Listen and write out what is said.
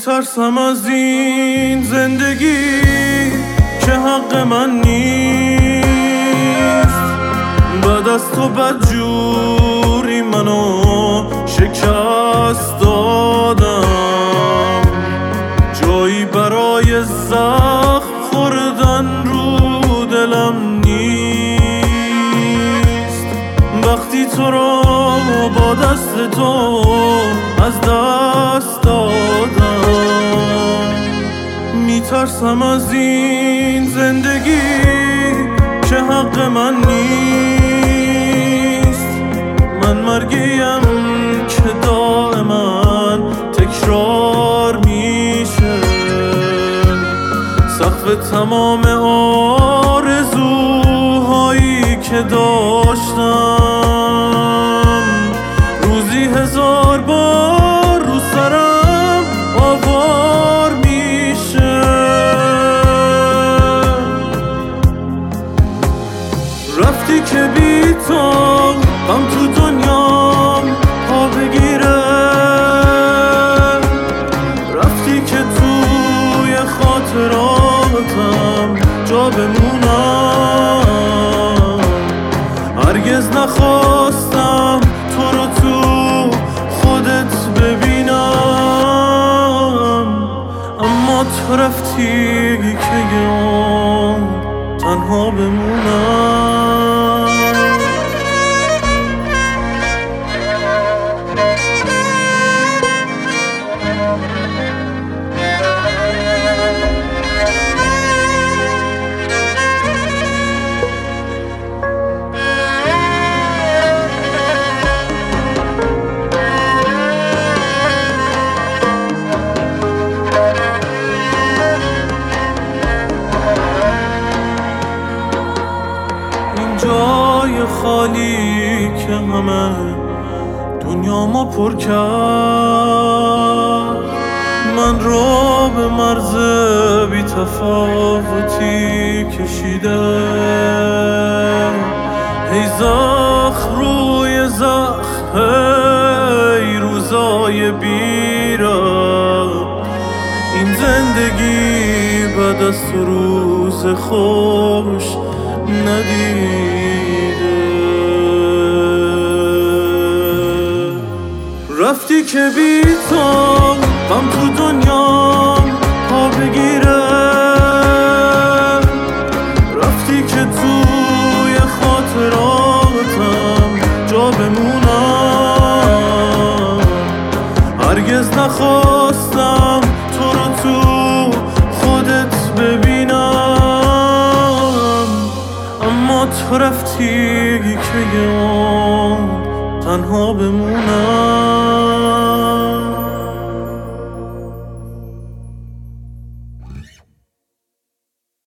میترسم از این زندگی که حق من نیست. بعد از تو بدجوری منو شکست دادم، جایی برای زخم خوردن رو دلم نیست. وقتی تو رو با دست تو از دست دادم، میترسم از این زندگی که حق من نیست. من مرگیم که دائما تکرار میشه، سقف تمام آرزوهایی که داشتم. روزی 1000 بار رو سرم آوار میشه. رفتی که بی تو غم تو دنیام پا بگیره، رفتی که توی خاطراتم جا بمونم. هرگز نخواستم تو رو تو خودت ببینم، اما تو رفتی که یاد تنها بمونم. جای خالی که همه دنیامو پر کرد، من رو به مرز بی تفاوتی کشیده. هی زخم روی زخم، هی روزای بیرم. این زندگی بعد از تو روز خوش ندیده. رفتی که بی تو غم تو دنیام پا بگیره، رفتی که توی خاطراتم جا بمونم. هرگز نخواستم تو رو تو خودت ببینم، اما تو رفتی که یاد تنها بمونم.